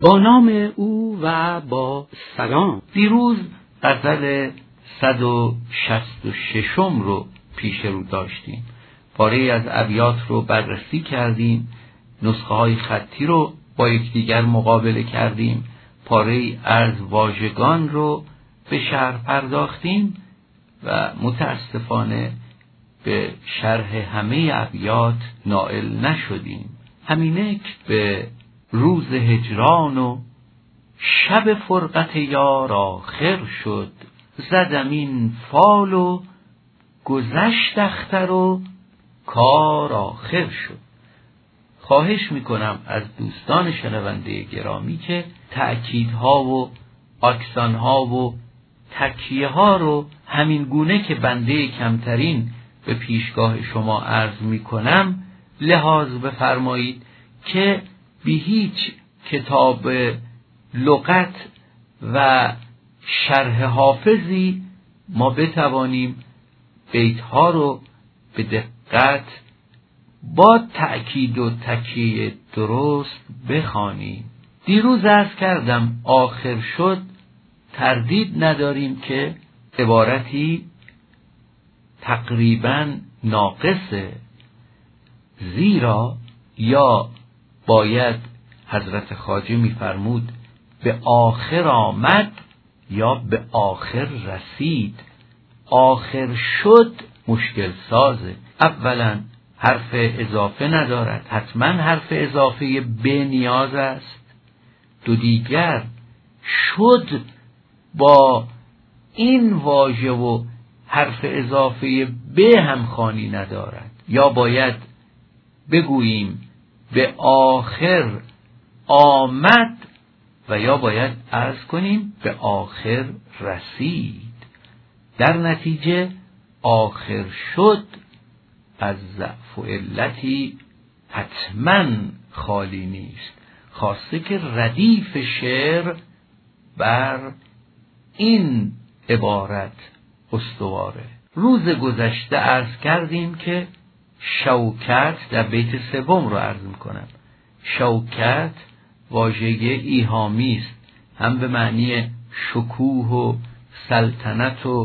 با نام او و با سلام. دیروز غزل 166 رو پیش رو داشتیم. پاره‌ای از ابیات رو بررسی کردیم، نسخه های خطی رو با یکدیگر مقابله کردیم، پاره‌ای از واژگان رو به شرح پرداختیم و متاسفانه به شرح همه ابیات نائل نشدیم. همینک به روز هجران و شب فرقت یار آخر شد، زدم این فال و گذشت اختر و کار آخر شد. خواهش میکنم از دوستان شنونده گرامی که تأکیدها و آکسانها و تکیه ها رو همین گونه که بنده کمترین به پیشگاه شما عرض میکنم لحاظ بفرمایید که به هیچ کتاب لغت و شرح حافظی ما بتوانیم بیتها رو به دقت با تأکید و تکیه درست بخوانیم. دیروز عرض کردم آخر شد تردید نداریم که عبارتی تقریباً ناقصه، زیرا یا باید حضرت خواجه می‌فرمود به آخر آمد یا به آخر رسید. آخر شد مشکل سازه. اولا حرف اضافه ندارد، حتما حرف اضافه به نیاز است. دو دیگر شد با این واژه و حرف اضافه به هم خوانی ندارد. یا باید بگوییم به آخر آمد و یا باید عرض کنیم به آخر رسید. در نتیجه آخر شد از ضعف و علتی حتما خالی نیست، خاصه که ردیف شعر بر این عبارت استواره. روز گذشته عرض کردیم که شوکت، در بیت سوم رو عرض میکنم، شوکت واژه ایهامی است، هم به معنی شکوه و سلطنت و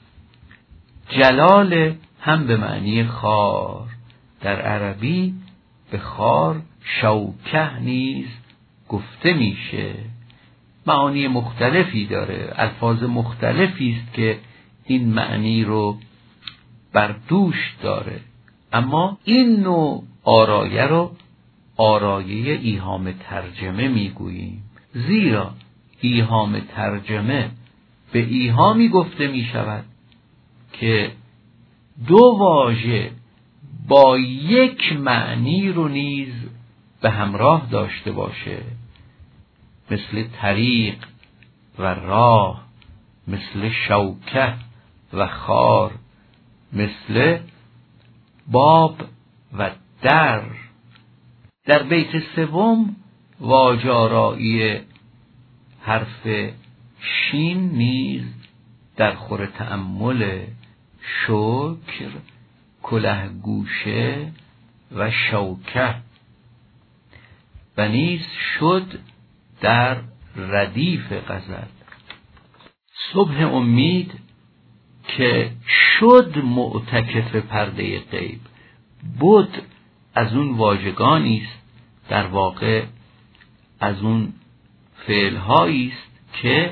جلال، هم به معنی خار. در عربی به خار شوکه نیز گفته میشه. معانی مختلفی داره، الفاظ مختلفی است که این معنی رو بر دوش داره، اما این نوع آرایه رو آرایه ایهام ترجمه میگوییم، زیرا ایهام ترجمه به ایهامی گفته می شود که دو واژه با یک معنی رو نیز به همراه داشته باشه، مثل طریق و راه، مثل شوکه و خار، مثل باب و در. در بیت سوم واژه‌آرایی حرف شین نیز در خور تأمل، شکر، کله گوشه و شوکه، و نیز شد در ردیف غزل. صبح امید که شد معتکف پرده غیب، بود از اون واژگانی است، در واقع از اون فعل‌هایی است که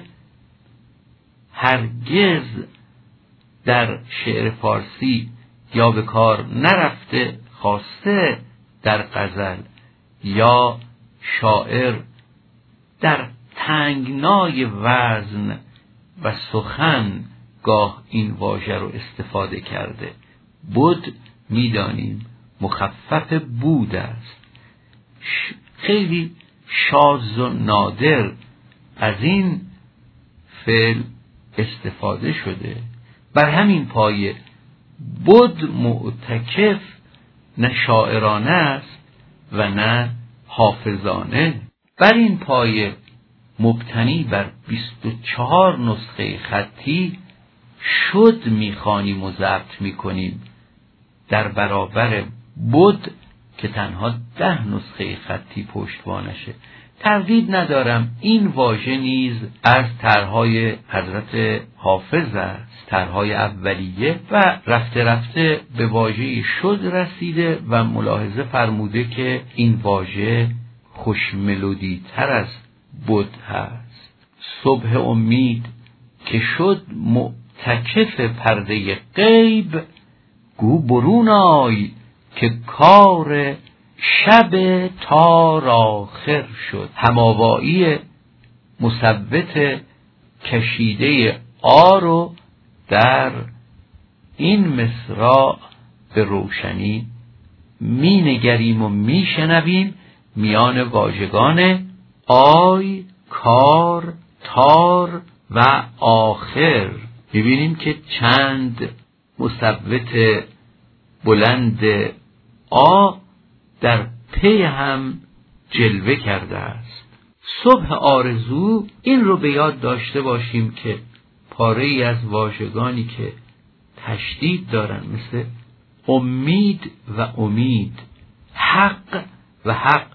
هرگز در شعر فارسی یا به کار نرفته، خاصه در غزل، یا شاعر در تنگنای وزن و سخن گاه این واژه رو استفاده کرده. بود میدانیم مخفف بود است، خیلی شاذ و نادر از این فعل استفاده شده. بر همین پایه بود معتکف نه شاعرانه است و نه حافظانه. بر این پایه مبتنی بر 24 نسخه خطی شد میخوانیم و ضبط میکنیم، در برابر بود که تنها 10 نسخه خطی پشتوانشه. تردید ندارم این واژه نیز از طرحهای حضرت حافظ است، طرحهای اولیه، و رفته رفته به واژه شد رسیده و ملاحظه فرموده که این واژه خوش ملودی تر از بود هست. صبح امید که شد معتکف پرده غیب، گو برون آی که کار شب تار آخر شد. هماوایی مثبت کشیده رو در این مصرع به روشنی می نگریم و می شنویم میان واژگان آی، کار، تار و آخر. می‌بینیم که چند مثبت بلند در پی هم جلوه کرده است. صبح آرزو، این رو به یاد داشته باشیم که پاره ای از واژگانی که تشدید دارن مثل امید و امید، حق و حق،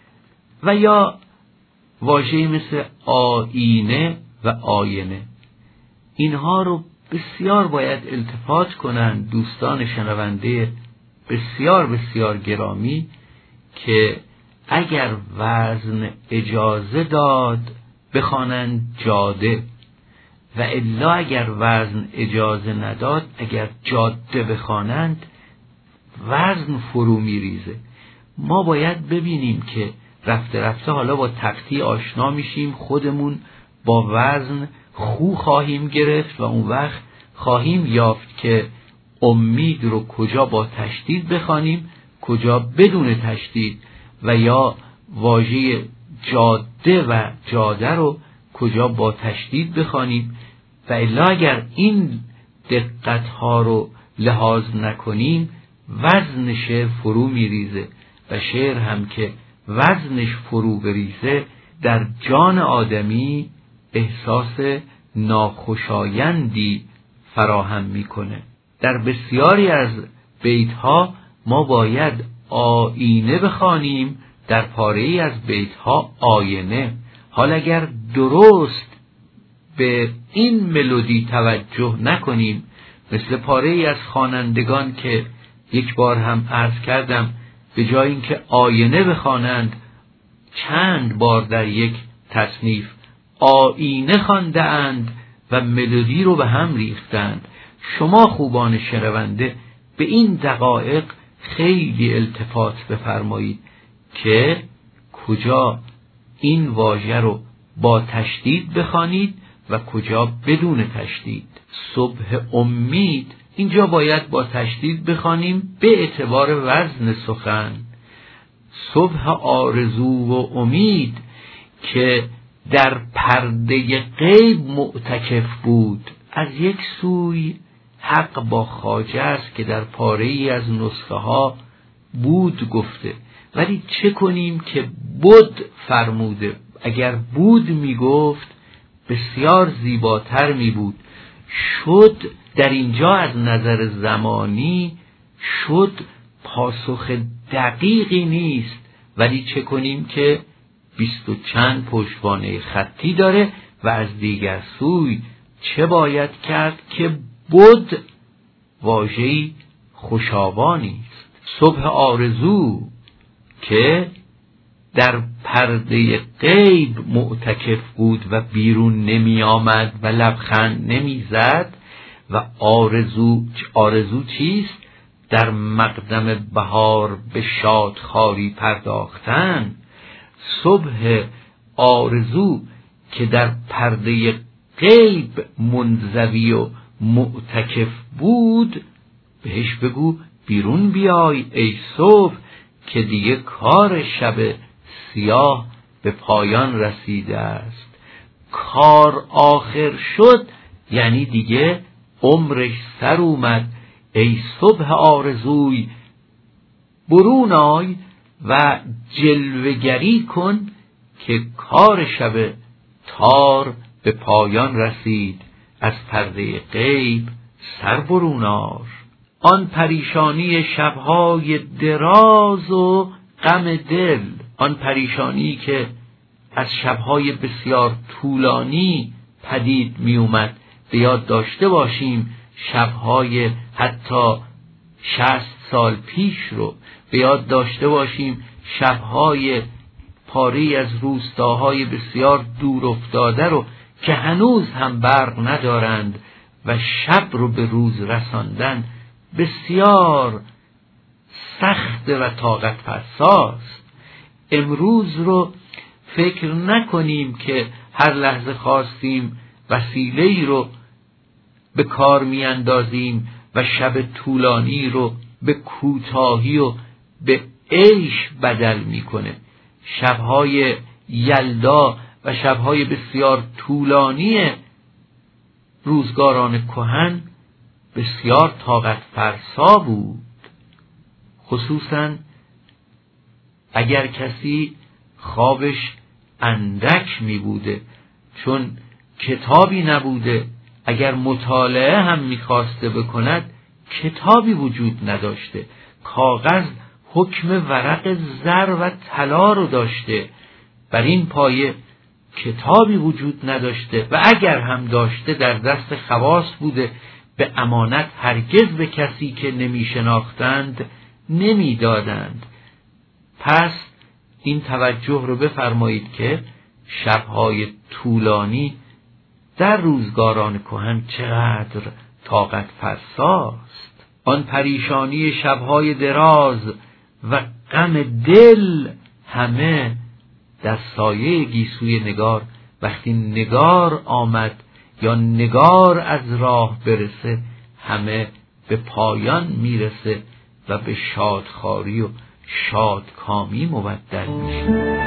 و یا واژه‌ای مثل آینه و آینه، اینها رو بسیار باید التفات کنند دوستان شنونده بسیار بسیار گرامی که اگر وزن اجازه داد بخوانند جاده، و الا اگر وزن اجازه نداد اگر جاده بخوانند وزن فرو میریزه. ما باید ببینیم که رفته رفته حالا با تقطیع آشنا میشیم، خودمون با وزن خو خواهیم گرفت و اون وقت خواهیم یافت که امید رو کجا با تشدید بخوانیم، کجا بدون تشدید، و یا واژه جاده و جاده رو کجا با تشدید بخوانیم. و الا اگر این دقت ها رو لحاظ نکنیم وزن شعر فرو میریزه، و شعر هم که وزنش فرو بریزه در جان آدمی احساس ناخوشایندی فراهم میکنه. در بسیاری از بیتها ما باید آینه بخوانیم، در پاره ای از بیتها آینه. حال اگر درست به این ملودی توجه نکنیم، مثل پاره ای از خوانندگان که یک بار هم عرض کردم به جای اینکه آینه بخوانند چند بار در یک تصنیف آینه خوانده اند و ملودی رو به هم ریختند. شما خوبان شنونده به این دقایق خیلی التفات بفرمایید که کجا این واژه رو با تشدید بخوانید و کجا بدون تشدید. صبح امید اینجا باید با تشدید بخوانیم به اعتبار وزن سخن. صبح آرزو و امید که در پرده غیب معتکف بود. از یک سوی حق با خواجه است که در پاره ای از نسخه ها بود گفته، ولی چه کنیم که بود فرموده. اگر بود می گفت بسیار زیباتر می بود. شد در اینجا از نظر زمانی شد پاسخ دقیقی نیست، ولی چه کنیم که 20 و چند پشتوانه خطی داره و از دیگر سوی چه باید کرد که بود واژه‌ای خوشابانی است. صبح آرزو که در پرده غیب معتکف بود و بیرون نمی آمد و لبخند نمی زد، و آرزو چیست؟ در مقدم بهار به شادخواری پرداختن. صبح آرزو که در پرده غیب منزوی و معتکف بود، بهش بگو بیرون بیای ای صبح که دیگه کار شب سیاه به پایان رسیده است. کار آخر شد یعنی دیگه عمرش سر اومد. ای صبح آرزوی برون آی و جلوه‌گری کن که کار شب تار به پایان رسید. از پرده غیب سر برون آر. آن پریشانی شبهای دراز و غم دل، آن پریشانی که از شبهای بسیار طولانی پدید می اومد. به یاد داشته باشیم شبهای حتی 60 سال پیش رو، به یاد داشته باشیم شبهای پاری از روستاهای بسیار دور افتاده رو که هنوز هم برق ندارند و شب رو به روز رساندن بسیار سخت و طاقت فرساست. امروز رو فکر نکنیم که هر لحظه خواستیم وسیله‌ای رو به کار میاندازیم و شب طولانی رو به کوتاهی و به عیش بدل میکنه. شبهای یلدا و شبهای بسیار طولانی روزگاران کهن بسیار طاقت فرسا بود، خصوصا اگر کسی خوابش اندک می بوده، چون کتابی نبوده. اگر مطالعه هم می خواسته بکند کتابی وجود نداشته، کاغذ حکم ورق زر و طلا رو داشته، بر این پایه کتابی وجود نداشته و اگر هم داشته در دست خواص بوده، به امانت هرگز به کسی که نمی شناختند نمی دادند. پس این توجه رو بفرمایید که شبهای طولانی در روزگاران کهن چقدر طاقت فرساست. آن پریشانی شبهای دراز و غم دل همه در سایه گیسوی نگار. وقتی نگار آمد یا نگار از راه برسه همه به پایان میرسه و به شادخواری و شادکامی مبدل میشه.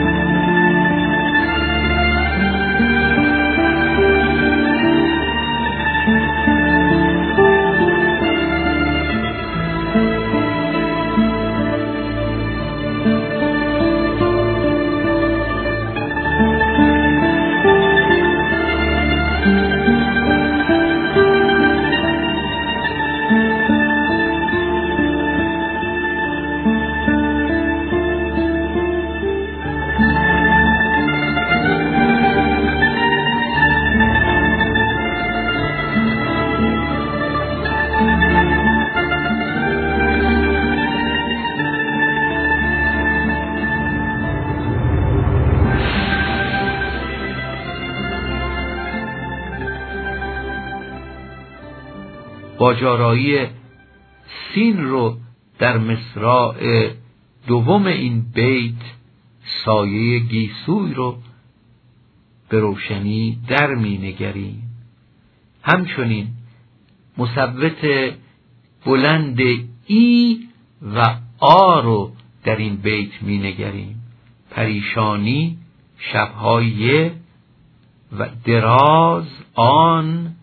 باجارایی سین رو در مصرع دوم این بیت سایه گیسوی رو به روشنی در می نگریم. همچنین مثبت بلند ای و آ رو در این بیت می نگریم. پریشانی شبهای و دراز آن،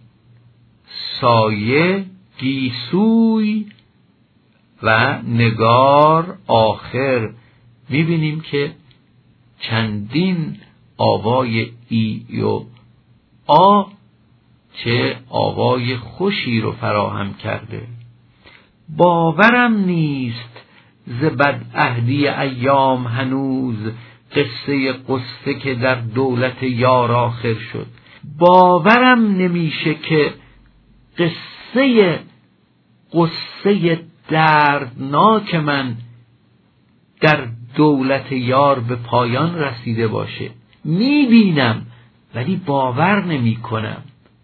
سایه گیسوی و نگار آخر. میبینیم که چندین آوای ای و آ چه آوای خوشی رو فراهم کرده. باورم نیست ز بدعهدی ایام هنوز قصه قصه که در دولت یار آخر شد. باورم نمیشه که قصه دردناک من در دولت یار به پایان رسیده باشه. میبینم ولی باور نمی کنم.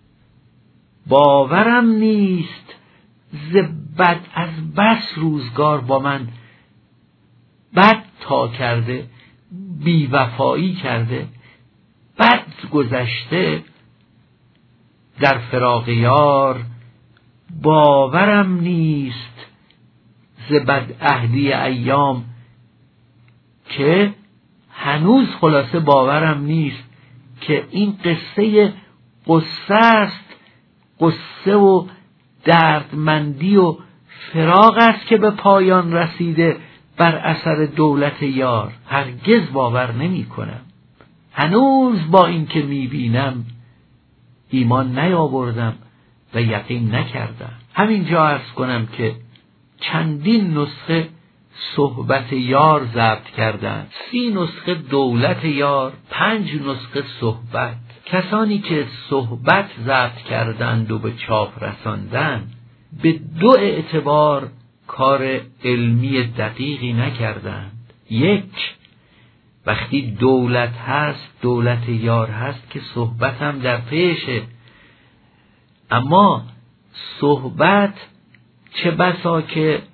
باورم نیست از بس روزگار با من بد تا کرده، بیوفایی کرده، بد گذشته در فراق یار. باورم نیست ز بدعهدی ایام، که هنوز خلاصه باورم نیست که این قصه است، قصه و دردمندی و فراق است که به پایان رسیده بر اثر دولت یار. هرگز باور نمی کنم. هنوز با این که می بینم ایمان نیاوردم و یقین نکردم. همینجا عرض کنم که چندین نسخه صحبت یار ضبط کردند، 30 نسخه دولت یار، 5 نسخه صحبت. کسانی که صحبت ضبط کردند و به چاپ رساندند به 2 اعتبار کار علمی دقیقی نکردند. 1، وقتی دولت هست، دولت یار هست که صحبت هم در پیشه، اما صحبت چه بسا که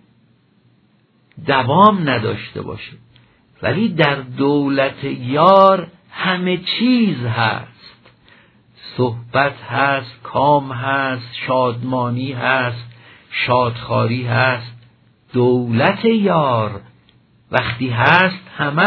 دوام نداشته باشه، ولی در دولت یار همه چیز هست. صحبت هست، کام هست، شادمانی هست، شادخواری هست. دولت یار وقتی هست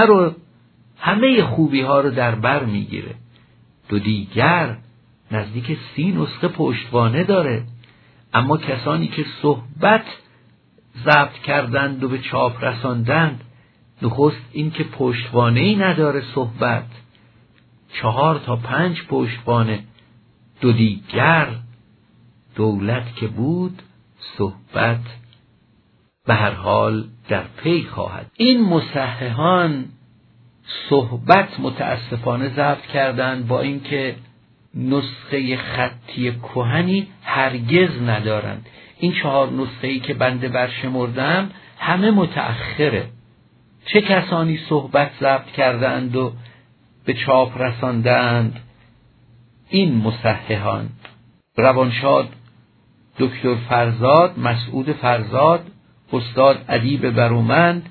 همه خوبی ها رو در بر میگیره. 2 دیگر نزدیک 30 نسخه پشتوانه داره، اما کسانی که صحبت ضبط کردند و به چاپ رساندند، نخست این که پشتوانه‌ای نداره صحبت، 4 تا 5 پشتوانه. 2 دیگر دولت که بود، صحبت به هر حال در پی خواهد. این مصححان صحبت متاسفانه ضبط کردند، با اینکه نسخه خطی کهنی هرگز ندارند. این 4 نسخه‌ای که بنده برشمردم همه متأخره. چه کسانی صحبت ضبط کردند و به چاپ رساندند؟ این مصححان: روانشاد دکتر فرزاد، مسعود فرزاد، استاد ادیب برومند،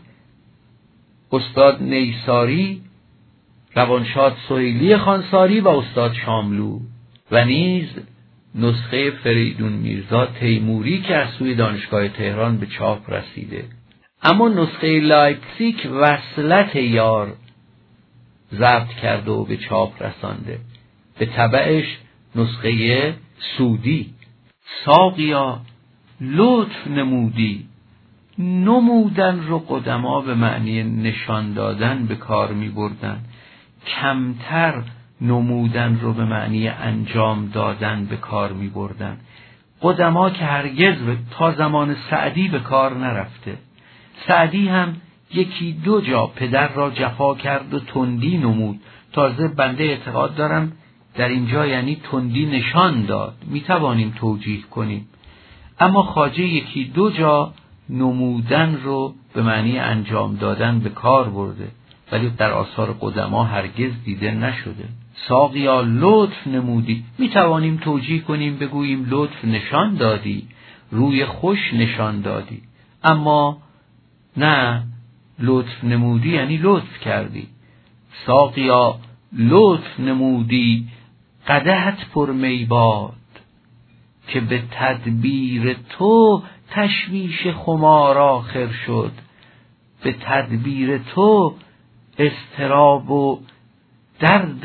استاد نیساری، روانشاد سهیلی خانساری و استاد شاملو، و نیز نسخه فریدون میرزا تیموری که از سوی دانشگاه تهران به چاپ رسیده. اما نسخه لایپزیگ وصلت یار ضبط کرده و به چاپ رسانده، به تبعش نسخه سودی. ساقیا لطف نمودی. نمودن رو قدما به معنی نشان دادن به کار می بردن، کمتر نمودن رو به معنی انجام دادن به کار می بردن. قدما که هرگز تا زمان سعدی به کار نرفته. سعدی هم 1-2 جا پدر را جفا کرد و تندی نمود. تازه بنده اعتقاد دارم در اینجا یعنی تندی نشان داد، می توانیم توجیه کنیم. اما خواجه 1-2 جا نمودن رو به معنی انجام دادن به کار برده، ولی در آثار قدما هرگز دیده نشده. ساقیا لطف نمودی، می توانیم توجیه کنیم بگوییم لطف نشان دادی، روی خوش نشان دادی، اما نه، لطف نمودی یعنی لطف کردی. ساقیا لطف نمودی، قدحت پر می باد، که به تدبیر تو تشویش خمار آخر شد. به تدبیر تو اضطراب و درد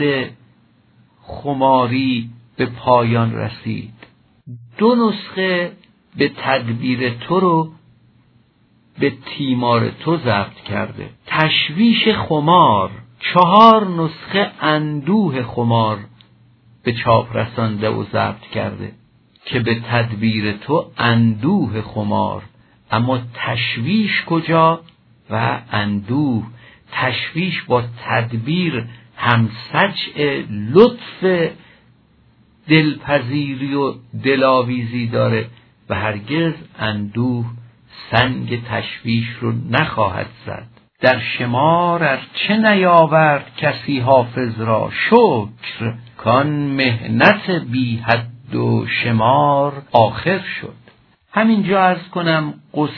خماری به پایان رسید. 2 نسخه به تدبیر تو رو به تیمار تو ضبط کرده. تشویش خمار. 4 نسخه اندوه خمار به چاپ رسانده و ضبط کرده که به تدبیر تو اندوه خمار. اما تشویش کجا و اندوه؟ تشویش با تدبیر هم سجع لطف دلپذیری و دلاویزی داره و هرگز اندوه سنگ تشویش رو نخواهد زد. در شمار ارچه نیاورد کسی حافظ را شکر، کان مهنت بی حد و شمار آخر شد. همینجا عرض کنم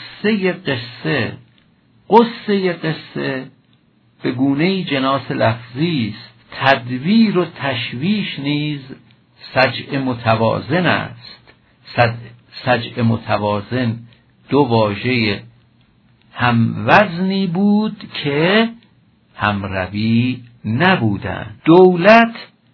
قصه قصه به گونه‌ای جناس لفظی است. تدبیر و تشویش نیز سجع متوازن است. سجع متوازن 2 واژه هم وزنی بود که هم روی نبودند. دولت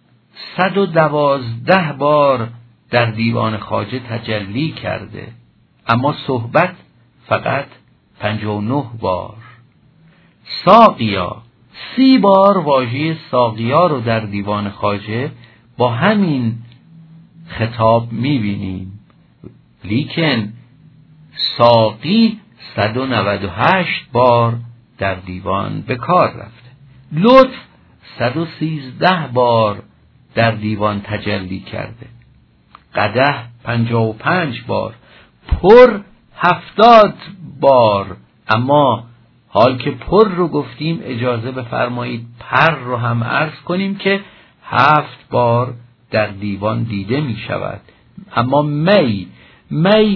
112 بار در دیوان خواجه تجلی کرده، اما صحبت فقط 59 بار. ساقیا 30 بار واژه ساقیا رو در دیوان خواجه با همین خطاب میبینیم، لیکن ساقی 198 بار در دیوان به کار رفته. لطف 113 بار در دیوان تجلی کرده. قدح 55 بار، پر 70 بار. اما حال که پر رو گفتیم اجازه بفرمایید پر رو هم عرض کنیم که 7 بار در دیوان دیده می شود. اما می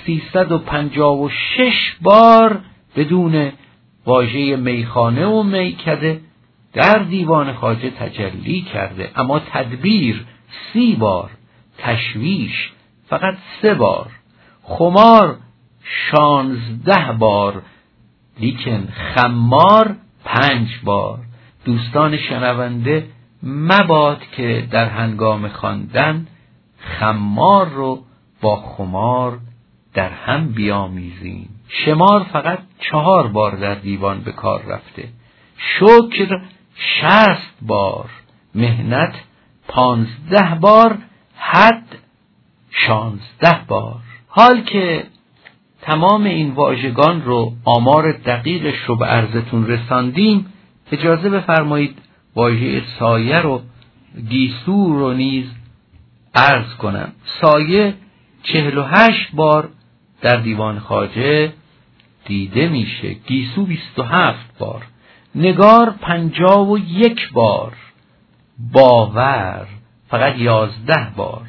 356 بار بدون واژه میخانه و میکده در دیوان خواجه تجلی کرده. اما تدبیر 30 بار، تشویش فقط 3 بار، خمار 16 بار، لیکن خمار 5 بار. دوستان شنونده مباد که در هنگام خواندن خمار رو با خمار در هم بیامیزیم. شمار فقط 4 بار در دیوان به کار رفته. شکر 60 بار، مهنت 15 بار، حد 16 بار. حال که تمام این واژگان رو آمار دقیقش رو به عرضتون رساندیم، اجازه بفرمایید واژه سایه رو، گیسو رو نیز عرض کنم. سایه 48 بار در دیوان خواجه دیده میشه. گیسو 27 بار، نگار 51 بار، باور فقط 11 بار،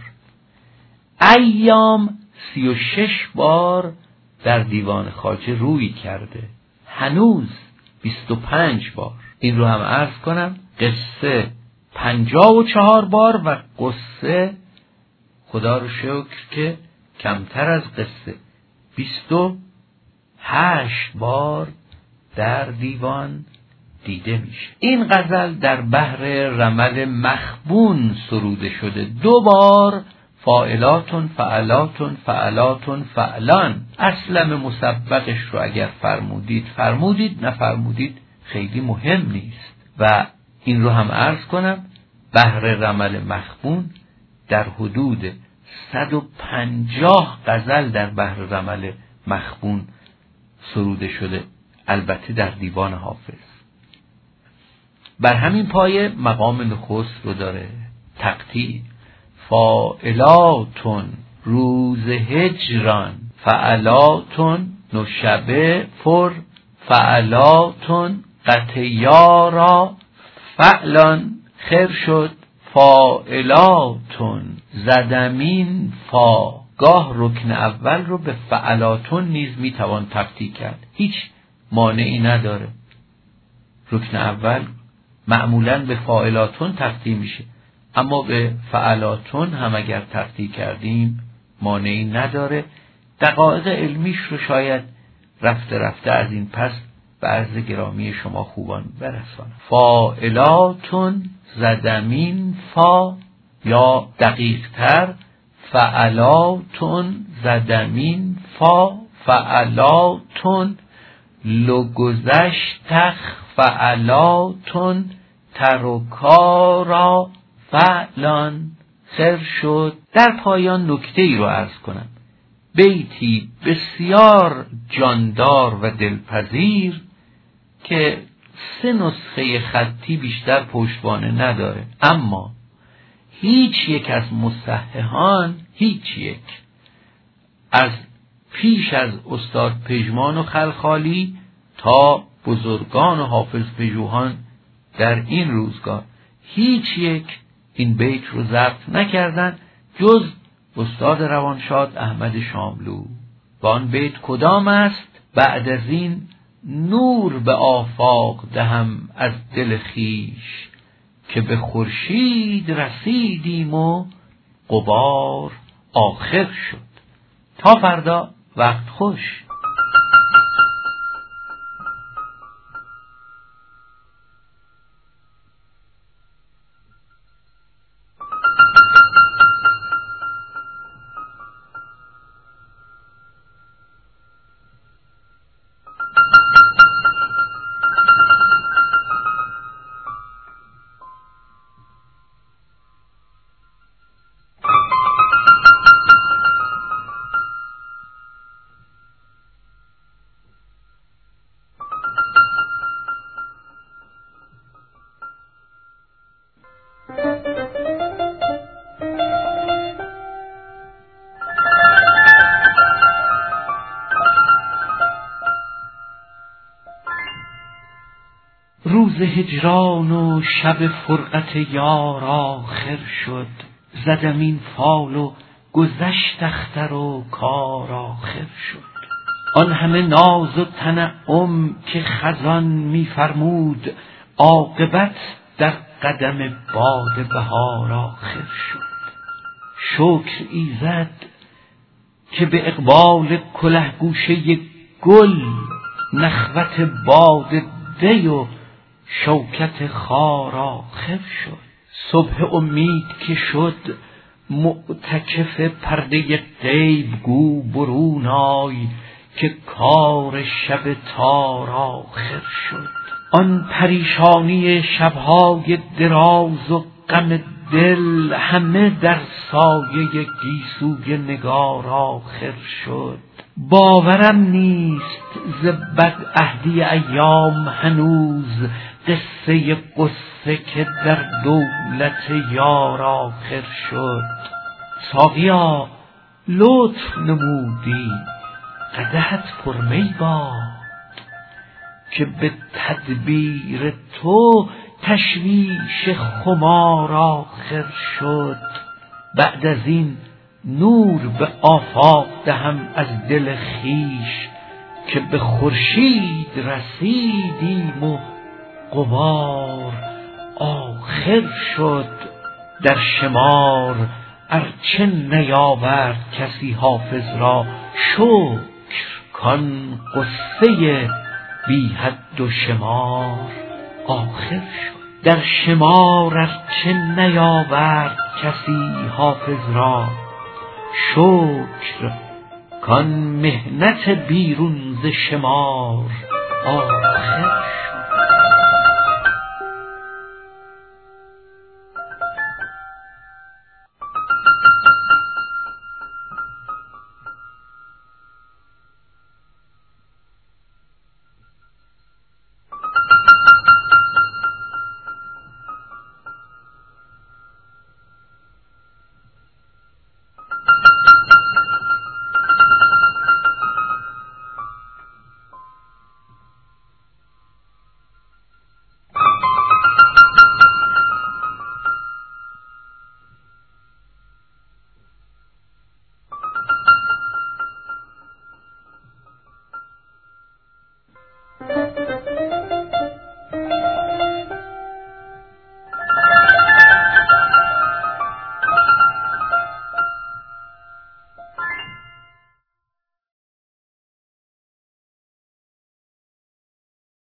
ایام 36 بار در دیوان خواجه روی کرده. هنوز 25 بار. این رو هم عرض کنم. قصه 54 بار و قصه خدا رو شکر که کمتر از قصه 28 بار در دیوان دیده میشه. این غزل در بحر رمل مخبون سروده شده. 2 بار فاعلاتون فعلاتون فعلاتون فعلان. اصلا مسبقش رو اگر فرمودید، نفرمودید خیلی مهم نیست. و این رو هم عرض کنم، بحر رمل مخبون در حدود 150 غزل در بحر رمل مخبون سروده شده، البته در دیوان حافظ. بر همین پایه مقام نخست رو داره. تقطیع فاعلاتون روز هجران، فعلاتون نوشبه پر، فعلاتون قطیارا فعلان خیر شد. فاعلاتون زدمین فا. گاه رکن اول رو به فعلاتون نیز میتوان تقطیع کرد، هیچ مانعی نداره. رکن اول معمولاً به فاعلاتون تقطیع میشه، اما به فعلاتون هم اگر تقطیع کردیم مانعی نداره. دقایق علمیش رو شاید رفته رفته از این پس به عرض گرامی شما خوبان برسانم. فاعلاتون زدمین فا، یا دقیق تر فعلاتون زدمین فا، فعلاتون لگذشتخ، فعلاتون ترکارا فعلان خیر شد. در پایان نکته ای رو عرض کنم. بیتی بسیار جاندار و دلپذیر که 3 نسخه خطی بیشتر پشتوانه نداره، اما هیچ یک از مصححان، هیچ یک از پیش از استاد پژمان و خلخالی تا بزرگان و حافظ پژوهان در این روزگار، هیچ یک این بیت رو ضبط نکردن جز استاد روانشاد احمد شاملو. و آن بیت کدام است؟ بعد از این نور به آفاق دهم از دل خیش، که به خورشید رسیدیم و غبار آخر شد. تا فردا، وقت خوش. هجران و شب فرقت یار آخر شد. زدم این فال و گذشت اختر و کار آخر شد. آن همه ناز و تنعم که خزان می‌فرمود، عاقبت در قدم باد بهار آخر شد. شکر ایزد که به اقبال کله گوشه گل، نخوت باد دی و شوکت خار آخر شد. صبح امید که شد معتکف پرده غیب، گو برون آی که کار شب تار آخر شد. آن پریشانی شبهای دراز و غم دل، همه در سایه گیسوی نگار آخر شد. باورم نیست ز بدعهدی ایام هنوز، قصه غصه که در دولت یار آخر شد. ساقیا لطف نمودی قدحت پر می باد، که به تدبیر تو تشویش خمار آخر شد. بعد از این نور به آفاق دهم از دل خویش، که به خورشید رسیدیم و غبار آخر شد. در شمار ارچه نیاورد کسی حافظ را شکر، کان قصه بی حد و شمار آخر شد. در شمار ارچه نیاورد کسی حافظ را شکر، کان محنت بیرون ز شمار آخر